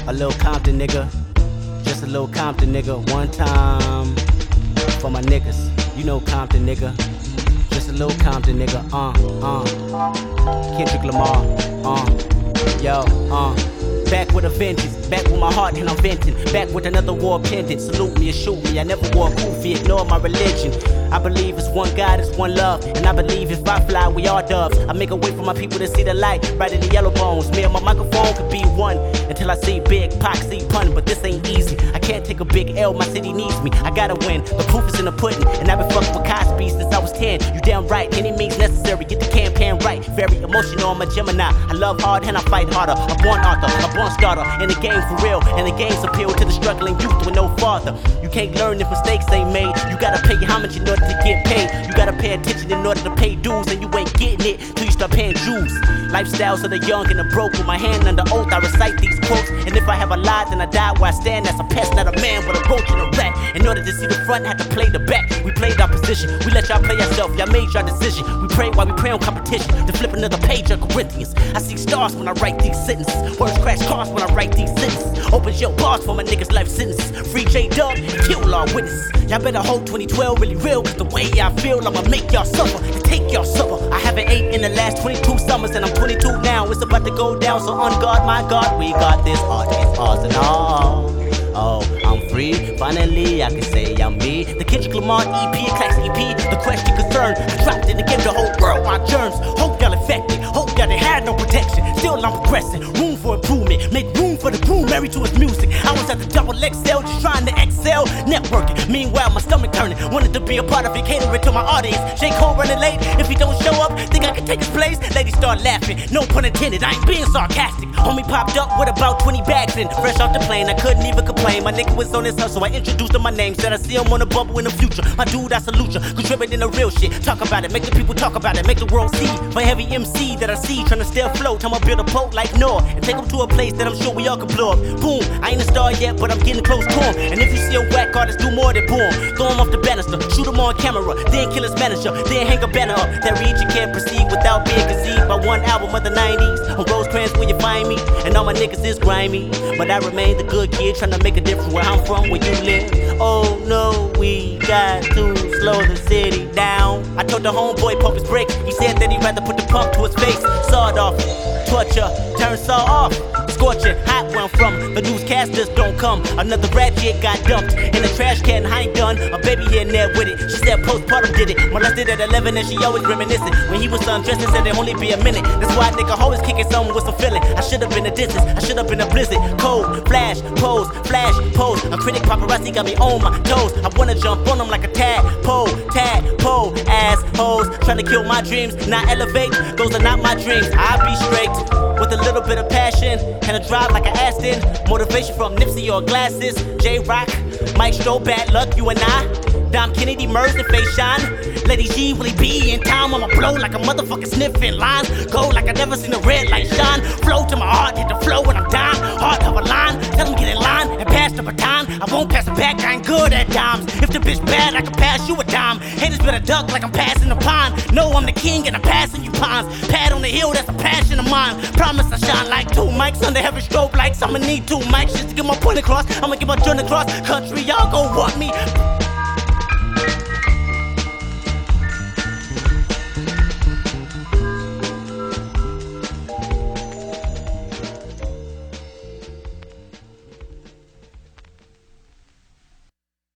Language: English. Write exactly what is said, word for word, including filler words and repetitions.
A little Compton nigga, just a little Compton nigga. One time for my niggas, you know Compton nigga. Just a little Compton nigga, uh, uh Kendrick Lamar, uh Yo, uh back with a vengeance, back with my heart and I'm venting. Back with another war pendant, salute me or shoot me. I never wore a kufi, ignore my religion. I believe it's one God, it's one love. And I believe if I fly, we all doves. I make a way for my people to see the light, right in the yellow bones. Me and my microphone could be one, until I see big, Pac, see pun. But this ain't easy, I can't take a big L, my city needs me. I gotta win, the proof is in the pudding. And I've been fucking with Cosby since I was ten. You damn right, any means necessary, get the campaign right. Very emotional, I'm a Gemini. I love hard and I fight harder. A born author, a born starter. In the game for real, and the game's appeal to the struggling youth with no father. You can't learn if mistakes ain't made. You gotta pay homage in order to get paid. You gotta pay attention in order to pay dues, and you ain't getting it till you start paying dues. Lifestyles of the young and the broke. With my hand under oath, I recite these quotes. And if I have a lie, then I die where I stand. That's a pest, not a man, but a roach and a rat. In order to see the front, had to play the back. We played our position, we let y'all play yourself. Y'all made your decision. We pray while we pray on competition. To flip another page of Corinthians. I see stars when I write these sentences. Words crash cars when I write these sentences. Opens your bars for my niggas' life sentences. Free J-Dub and kill all witnesses. Y'all better hope twenty twelve really real, cause the way I feel, I'ma make y'all suffer and take y'all supper. I haven't ate in the last twenty-two summers, and I'm twenty-two now. It's about to go down, so on guard, my God, we got this art, it's ours and all. Oh, I'm free, finally I can say I'm me. The Kendrick Lamar E P, Class E P, the question concern. I dropped it to give the whole world my germs. Hope y'all infected, hope y'all they had no protection. Still I'm progressing, room for improvement. Make room for the groom, married to his music. I was at the double X L, just trying to excel, networking. Meanwhile, my stomach turning, wanted to be a part of it, catering to my audience. J. Cole running late, if he don't show up, think I can take his place? Ladies start laughing, no pun intended, I ain't being sarcastic. Homie popped up with about twenty bags in, fresh off the plane, I couldn't even complain. My nigga was on his hustle, I introduced him my name. Said I see him on the bubble in the future. My dude, I salute ya, contributing the real shit. Talk about it, make the people talk about it, make the world see. For every M C that I see, trying to stay afloat, I'ma build a boat like Noah and take him to a place that I'm sure we all can blow up. Boom, I ain't a star yet, but I'm getting close to him. And if you see a whack artist, do more than boom. Throw him off the banister, shoot him on camera, then kill his manager, then hang a banner up. That reads you can't proceed without being conceived by one album of the nineties. On Rosecrans where you find me, and all my niggas is grimy. But I remain the good kid, trying to make a difference where I'm from, where you live. Oh no, we got to slow the city down. I told the homeboy pump his brakes. He said that he'd rather put the pump to his face. Sawed off, torture, turn saw off. Scorching, hot where I'm from. The newscasters don't come. Another rat jig got dumped in the trash can. I ain't done. A baby here and there with it. She said postpartum did it. Molested at eleven and she always reminiscing. When he was undressing, said it'd only be a minute. That's why a nigga always kicking something with some feeling. I should've been a distance. I should've been a blizzard. Cold, flash, pose, flash, pose. A critic paparazzi got me on my toes. I wanna jump on them like a tadpole, tadpole, assholes. Trying to kill my dreams, not elevate. Those are not my dreams. I be straight. With a little bit of passion and a drive like an Aston. Motivation from Nipsey or glasses. J-Rock, Mike Stroh, bad luck, you and I. Dom Kennedy, Murs and Face Shine. Lady G, will he be in time? I'ma blow like a motherfucker sniffing lines. Go like I never seen a red light shine. Flow to my heart, hit the flow when I'm down. Heart of a line, tell him get in line and pass the baton. I won't pass it back, I ain't good at dimes. If the bitch bad, I can pass you a dime. Haters better duck like I'm passing the pond. No, I'm the king and I'm passing you pawns. Pad on the hill, that's a passion of mine. Promise I shine like two mics under heavy strobe lights. I'ma need two mics just to get my point across. I'ma get my joint across country, y'all gon' want me.